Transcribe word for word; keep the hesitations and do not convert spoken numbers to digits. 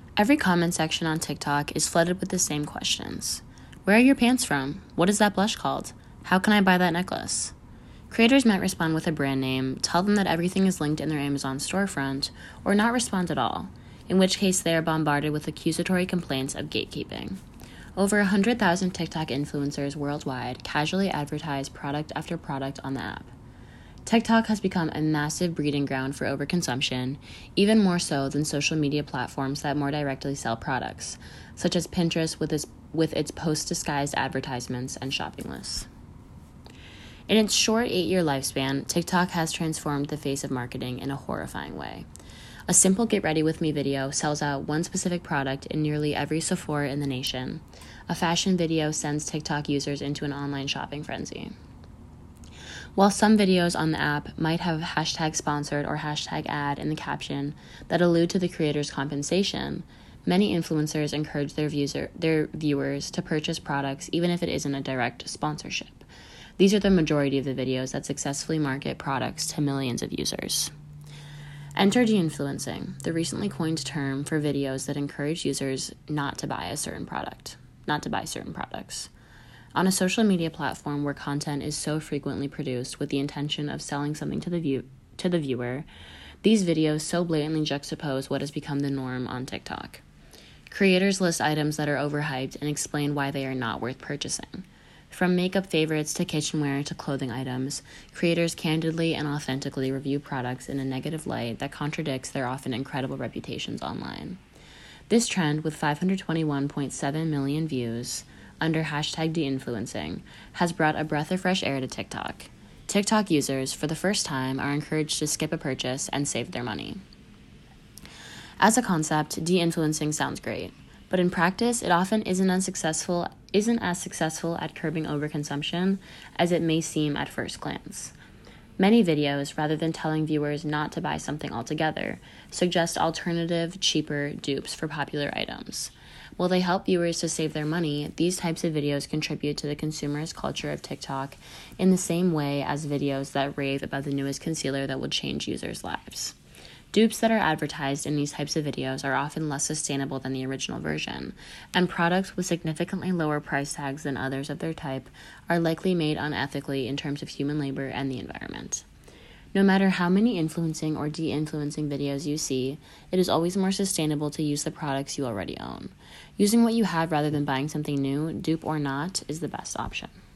Every comment section on TikTok is flooded with the same questions. Where are your pants from? What is that blush called? How can I buy that necklace? Creators might respond with a brand name, tell them that everything is linked in their Amazon storefront, or not respond at all, in which case they are bombarded with accusatory complaints of gatekeeping. Over one hundred thousand TikTok influencers worldwide casually advertise product after product on the app. TikTok has become a massive breeding ground for overconsumption, even more so than social media platforms that more directly sell products, such as Pinterest with its, with its post-disguised advertisements and shopping lists. In its short eight-year lifespan, TikTok has transformed the face of marketing in a horrifying way. A simple Get Ready With Me video sells out one specific product in nearly every Sephora in the nation. A fashion video sends TikTok users into an online shopping frenzy. While some videos on the app might have hashtag sponsored or hashtag ad in the caption that allude to the creator's compensation, many influencers encourage their, viewer, their viewers to purchase products even if it isn't a direct sponsorship. These are the majority of the videos that successfully market products to millions of users. Enter de-influencing, the recently coined term for videos that encourage users not to buy a certain product, not to buy certain products. On a social media platform where content is so frequently produced with the intention of selling something to the view to the viewer, these videos so blatantly juxtapose what has become the norm on TikTok. Creators list items that are overhyped and explain why they are not worth purchasing. From makeup favorites to kitchenware to clothing items, creators candidly and authentically review products in a negative light that contradicts their often incredible reputations online. This trend, with five hundred twenty-one point seven million views under hashtag de-influencing, has brought a breath of fresh air to TikTok. TikTok users, for the first time, are encouraged to skip a purchase and save their money. As a concept, de-influencing sounds great, but in practice, it often isn't as successful isn't as successful at curbing overconsumption as it may seem at first glance. Many videos, rather than telling viewers not to buy something altogether, suggest alternative, cheaper dupes for popular items. While they help viewers to save their money, these types of videos contribute to the consumerist culture of TikTok in the same way as videos that rave about the newest concealer that will change users' lives. Dupes that are advertised in these types of videos are often less sustainable than the original version, and products with significantly lower price tags than others of their type are likely made unethically in terms of human labor and the environment. No matter how many influencing or de-influencing videos you see, it is always more sustainable to use the products you already own. Using what you have rather than buying something new, dupe or not, is the best option.